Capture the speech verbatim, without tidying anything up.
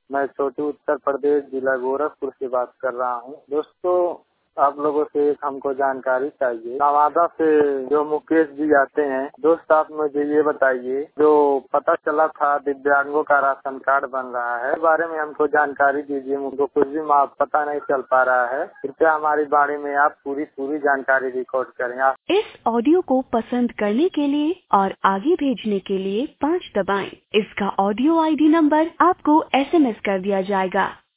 मैं छोटी उत्तर प्रदेश जिला गोरखपुर से बात कर रहा हूँ। दोस्तों, आप लोगों से एक हमको जानकारी चाहिए। नवादा से जो मुकेश जी आते हैं, दोस्त आप मुझे ये बताइए, जो पता चला था दिव्यांगों का राशन कार्ड बन रहा है, इस बारे में हमको जानकारी दीजिए। मुझको कुछ भी पता नहीं चल पा रहा है। कृपया हमारे बारे में आप पूरी पूरी जानकारी रिकॉर्ड करें। आप इस ऑडियो को पसंद करने के लिए और आगे भेजने के लिए पाँच दबाएं। इसका ऑडियो आईडी नंबर आपको एसएमएस कर दिया जाएगा।